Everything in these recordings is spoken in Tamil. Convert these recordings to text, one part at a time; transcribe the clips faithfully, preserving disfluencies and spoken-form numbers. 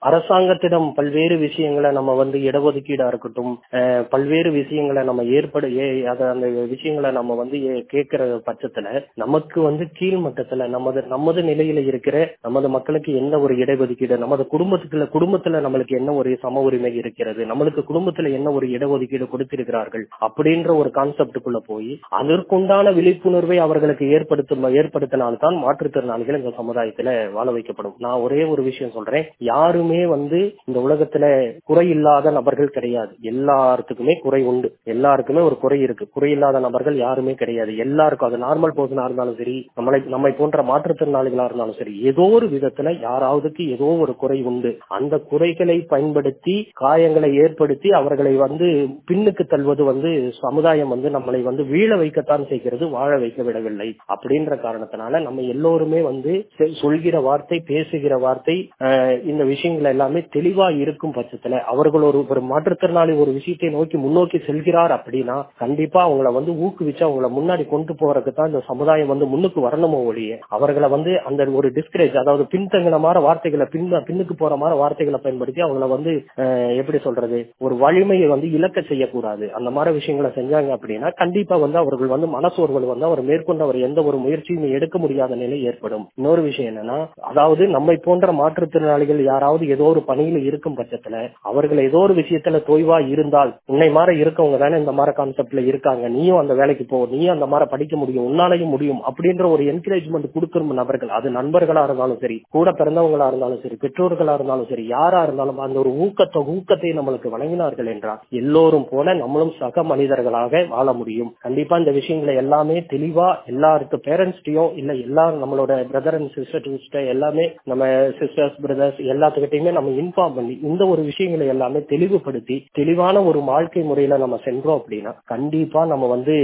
அரசாங்கத்திடம் பல்வேறு விஷயங்களை நம்ம வந்து இடஒதுக்கீடா இருக்கட்டும், பல்வேறு விஷயங்களை நம்ம ஏற்பட அந்த விஷயங்களை நம்ம வந்து கேட்கிற பட்சத்துல நமக்கு வந்து கீழ்மட்டத்துல நமது நமது நிலையில இருக்கிற நமது மக்களுக்கு என்ன ஒரு இடஒதுக்கீடு, நமது குடும்பத்துக்குள்ள குடும்பத்துல நம்மளுக்கு என்ன ஒரு சம உரிமை இருக்கிறது, நம்மளுக்கு குடும்பத்துல என்ன ஒரு இடஒதுக்கீடு கொடுத்திருக்கிறார்கள் அப்படின்ற ஒரு கான்செப்டுக்குள்ள போய் அதற்குண்டான விழிப்புணர்வை அவர்களுக்கு ஏற்படுத்தும் ஏற்படுத்தினால்தான் மாற்றுத்திறனாளிகள் இந்த சமுதாயத்துல வாழ வைக்கப்படும். நான் ஒரே ஒரு விஷயம் சொல்றேன், யாருமே வந்து இந்த உலகத்துல குறை இல்லாத நபர்கள் கிடையாது. எல்லாத்துக்குமே குறை உண்டு, எல்லாருக்குமே ஒரு குறை இருக்கு. குறை இல்லாத நபர்கள் யாருமே கிடையாது. எல்லாருக்கும் அது நார்மல் பர்சனா இருந்தாலும் சரி, நம்மளை நம்மை போன்ற மாற்றுத்திறனாளிகளா இருந்தாலும் சரி, ஏதோ ஒரு விதத்துல யாராவதுக்கு ஏதோ ஒரு குறை உண்டு. அந்த குறைகளை பயன்படுத்தி காயங்களை ஏற்படுத்தி அவர்களை வந்து பின்னுக்கு தள்ளுவது வந்து சமுதாயம் வந்து நம்மளை வந்து வீழ வைக்கத்தான் செய்கிறது, வாழ வைக்க விடவில்லை. அப்படின்ற காரணத்தினால நம்ம எல்லோருமே வந்து சொல்கிற வார்த்தை, பேசுகிற வார்த்தை, இந்த விஷயங்கள் எல்லாமே தெளிவா இருக்கும் பட்சத்துல அவர்கள் ஒரு ஒரு மாற்றுத்திறனாளி ஒரு விஷயத்தை நோக்கி முன்னோக்கி செல்கிறார் அப்படின்னா கண்டிப்பா அவங்கள வந்து ஊக்குவிச்சு அவங்கள முன்னாடி கொண்டு போறதுக்கு தான் இந்த சமுதாயம் வந்து முன்னுக்கு வரணுமோ ஒழிய அவர்களை வந்து அந்த ஒரு டிஸ்கரேஜ், அதாவது பின்தங்கின மாதிரி வார்த்தைகளை பின் பின்னுக்கு போற மாதிரி வார்த்தைகளை பயன்படுத்தி அவங்கள வந்து எப்படி சொல்றது ஒரு வலிமையை வந்து இழக்க செய்யக்கூடாது. அந்த மாதிரி விஷயங்களை செஞ்சாங்க அப்படின்னா கண்டிப்பா வந்து அவர்கள் வந்து மனசோர்வல் வந்து அவர் மேற்கொண்டு அவர் எந்த ஒரு முயற்சியும் எடுக்க முடியாத நிலை ஏற்படும். இன்னொரு விஷயம் என்னன்னா, அதாவது நம்மை போன்ற மாற்றுத்திறனாளிகள் யாராவது ஏதோ ஒரு பணியில இருக்கும் பட்சத்துல அவர்கள் ஏதோ ஒரு விஷயத்துல தொய்வா இருந்தால், உன்னை மாதிரி இருக்கவங்க தானே இந்த மாதிரி கான்செப்ட்ல இருக்காங்க, நீயும் அந்த வேலைக்கு போ, நீயும் அந்த மாதிரி படிக்க முடியும், உன்னாலையும் முடியும் அப்படின்ற ஒரு என்கரேஜ்மெண்ட் கொடுக்கும் நபர்கள், அது நண்பர்களா இருந்தாலும் சரி, கூட பிறந்தவங்களா இருந்தாலும் சரி, பெற்றோர்களா இருந்தாலும் சரி, யாரா இருந்தாலும் அந்த ஒரு ஊக்கத்தை ஊக்கத்தை நம்மளுக்கு வழங்கினார்கள் என்றால் எல்லோரும் போல நம்மளும் சக மனிதர்களாக வாழ முடியும். கண்டிப்பா இந்த விஷயங்களை எல்லாமே தெளிவா எல்லாருக்கு பேரண்ட்ஸ்டையும் இல்ல எல்லாரும் நம்மளோட பிரதர் அண்ட் சிஸ்டர் எல்லாமே நம்ம சிஸ்டர்ஸ் பிரதர்ஸ் எல்லாத்துக்கிட்டையுமே நம்ம இன்ஃபார்ம் பண்ணி இந்த ஒரு விஷயங்களை எல்லாமே தெளிவுபடுத்தி தெளிவான ஒரு வாழ்க்கை முறையில நம்ம சென்றோம் அப்படின்னா கண்டிப்பா நம்ம வந்து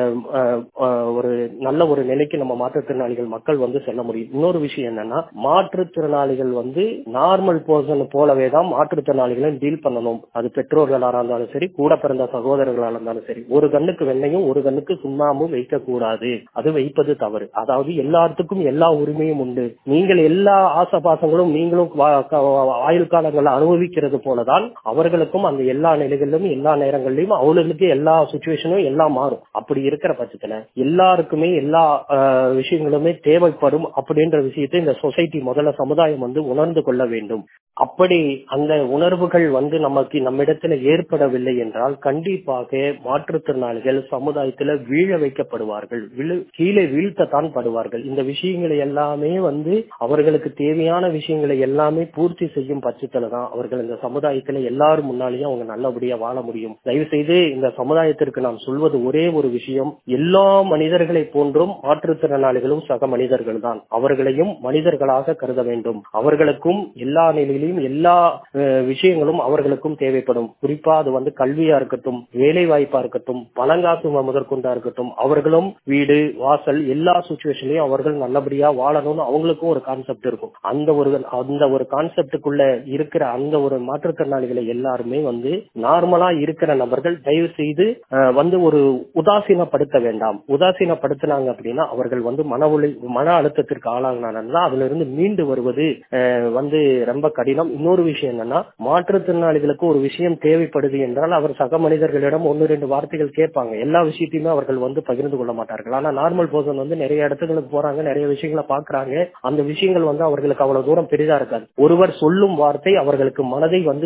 ஒரு நல்ல ஒரு நிலைக்கு நம்ம மாற்றுத்திறனாளிகள் மக்கள் வந்து செல்ல முடியும். இன்னொரு விஷயம் என்னன்னா, மாற்றுத்திறனாளிகள் வந்து நார்மல் பர்சன் போலவே தான் மாற்றுத்திறனாளிகளை டீல் பண்ணணும். அது பெற்றோர்களா இருந்தாலும் சரி, கூட பிறந்த சகோதரர்களா இருந்தாலும் சரி, ஒரு கண்ணுக்கு வெண்ணையும் ஒரு கண்ணுக்கு சுண்ணாமும் வைக்க கூடாது, அது வைப்பது தவறு. அதாவது எல்லாத்துக்கும் எல்லா உரிமையும் உண்டு. நீங்கள் எல்லா ஆசபாசங்களும் நீங்களும் ஆயுள் காலங்களை அனுபவிக்கிறது போலதான் அவர்களுக்கும் அந்த எல்லா நிலைகளிலும் எல்லா நேரங்களிலும் அவர்களுக்கு எல்லா சிச்சுவேஷனும் எல்லாம் மாறும். அப்படி இருக்கிற பட்சத்துல எல்லாருக்குமே எல்லா விஷயங்களுமே தேவைப்படும் அப்படின்ற விஷயத்தை இந்த சொசைட்டி முதல்ல சமுதாயம் வந்து உணர்ந்து கொள்ள வேண்டும். அப்படி அந்த உணர்வுகள் வந்து நமக்கு நம்மிடத்துல ஏற்படவில்லை என்றால் கண்டிப்பாக மாற்றுத்திறனாளிகள் சமுதாயத்துல வீழ வைக்கப்படுவார்கள், கீழே வீழ்த்தத்தான் படுவார்கள். இந்த விஷயங்களை எல்லாமே வந்து அவர்களுக்கு தேவையான விஷயங்களை எல்லாமே பூர்த்தி செய்யும் பட்சத்துலதான் அவர்கள் இந்த சமுதாயத்துல எல்லாரும் முன்னாலேயும் அவங்க நல்லபடியா வாழ முடியும். தயவு செய்து இந்த சமுதாயத்திற்கு நாம் சொல்வது ஒரே ஒரு விஷயம், எல்லா மனிதர்களை போன்றும் மாற்றுத்திறனாளிகளும் சக மனிதர்கள் தான். அவர்களையும் மனிதர்களாக கருத வேண்டும். அவர்களுக்கும் எல்லா நிலையிலும் எல்லா விஷயங்களும் அவர்களுக்கும் தேவைப்படும். குறிப்பா அது வந்து கல்வியா இருக்கட்டும், வேலை வாய்ப்பா இருக்கட்டும், பணங்காசு முதற்கொண்டா இருக்கட்டும், அவர்களும் வீடு வாசல் எல்லா சிச்சுவேஷன்லயும் அவர்கள் நல்லபடியா வாழணும்னு அவங்களுக்கும் ஒரு கான்செப்ட் இருக்கும். அந்த ஒரு அந்த ஒரு கான்செப்டுக்குள்ள இருக்கிற அந்த ஒரு மாற்றுத்திறனாளிகளை எல்லாருமே வந்து நார்மலா இருக்கிற நபர்கள் தயவு செய்து வந்து ஒரு உதாசீனப்படுத்த வேண்டாம். உதாசீனப்படுத்தினாங்க அப்படின்னா அவர்கள் வந்து மன ஒளி மன அழுத்தத்திற்கு ஆளாகினா அதுல இருந்து மீண்டு வருவது வந்து ரொம்ப கடினம். இன்னொரு விஷயம் என்னன்னா, மாற்றுத்திறனாளிகளுக்கு ஒரு விஷயம் தேவைப்படுது என்றால் அவர் சக மனிதர்களிடம் ஒன்னு ரெண்டு வார்த்தைகள் கேட்பாங்க. எல்லா விஷயத்தையுமே அவர்கள் வந்து பகிர்ந்து கொள்ள மாட்டார்கள். ஆனா நார்மல் பர்சன் வந்து நிறைய இடத்துகளுக்கு போறாங்க, நிறைய விஷயங்களை பாக்குறாங்க. அந்த விஷயங்கள் வந்து அவர்களுக்கு அவ்வளவு தூரம் பெரிதா இருக்காது. ஒருவர் சொல்லும் வார்த்தை அவர்களுக்கு மனதை வந்து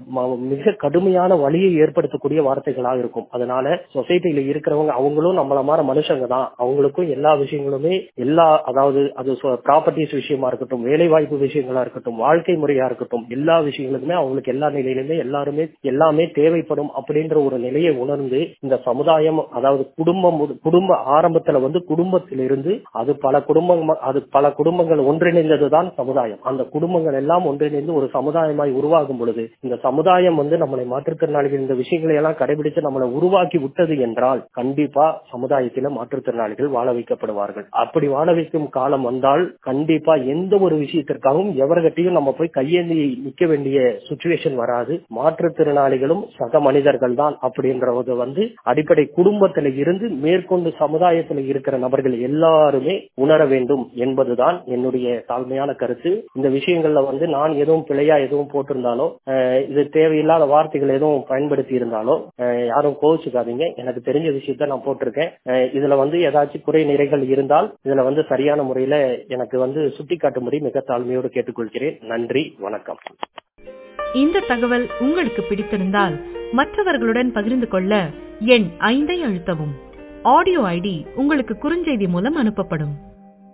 மிக கடுமையான வலியை ஏற்படுத்தக்கூடிய வார்த்தைகளாக இருக்கும். அதனால சொசைட்டில இருக்கிறவங்க அவங்களும் நம்மள மாதிரி மனுஷங்க தான், அவங்களுக்கும் எல்லா விஷயங்களுமே எல்லா அதாவது அது ப்ராப்பர்ட்டிஸ் விஷயமா இருக்கட்டும், வேலை வாய்ப்பு விஷயங்களா இருக்கட்டும், வாழ்க்கை முறையா இருக்கட்டும், எல்லா விஷயங்களுக்குமே அவங்களுக்கு எல்லா நிலையிலுமே எல்லாருமே எல்லாமே தேவைப்படும் அப்படின்ற ஒரு நிலையை உணர்ந்து இந்த சமுதாயம் அதாவது குடும்பம் குடும்ப ஆரம்பத்துல வந்து குடும்பத்திலிருந்து அது பல குடும்பங்கள் அது பல குடும்பங்கள் ஒன்றிணைந்ததுதான் சமுதாயம். அந்த குடும்பங்கள் எல்லாம் ஒன்றிணைந்து ஒரு சமுதாயமாய் உருவாகும் பொழுது இந்த சமுதாயம் வந்து நம்மளை மாற்றுத்திறனாளிகள் இந்த விஷயங்களை எல்லாம் கடைபிடித்து நம்மளை உருவாக்கி விட்டது என்றால் கண்டிப்பா சமுதாயத்தில மாற்றுத்திறனாளிகள் வாழ வைக்கப்படுவார்கள். அப்படி வாழ வைக்கும் காலம் வந்தால் கண்டிப்பா எந்த ஒரு விஷயத்திற்காகவும் எவர்கிட்டையும் நம்ம போய் கையேந்தி நிக்க வேண்டிய சிச்சுவேஷன் வராது. மாற்றுத்திறனாளிகளும் சக மனிதர்கள் தான் அப்படின்றது வந்து அடிப்படை குடும்பத்தில இருந்து மேற்கொண்டு சமுதாயத்தில் இருக்கிற நபர்கள் எல்லாருமே உணர வேண்டும் என்பதுதான் என்னுடைய தாழ்மையான கருத்து. இந்த விஷயங்கள்ல வந்து நான் எதுவும் பிழையா எதுவும் போட்டிருந்தாலோ அஹ் இது தேவையில்லாத வார்த்தைகள் எதுவும் பயன்படுத்தி இருந்தாலோ அஹ் யாரும் கோவிச்சுக்காதீங்க. எனக்கு தெரிஞ்ச விஷயத்த நான் போட்டிருக்கேன். அஹ் இதுல வந்து ஏதாச்சும் குறை நிறைகள் இருந்தால் இதுல வந்து சரியான முறையில எனக்கு வந்து சுட்டி காட்டும்படி மிக தாழ்மையோடு கேட்டுக்கொள்கிறேன். நன்றி, வணக்கம். இந்த தகவல் உங்களுக்கு பிடித்திருந்தால் மற்றவர்களுடன் பகிர்ந்து கொள்ள எண் ஐந்தை அழுத்தவும். ஆடியோ ஐடி உங்களுக்கு குறுஞ்செய்தி மூலம் அனுப்பப்படும்.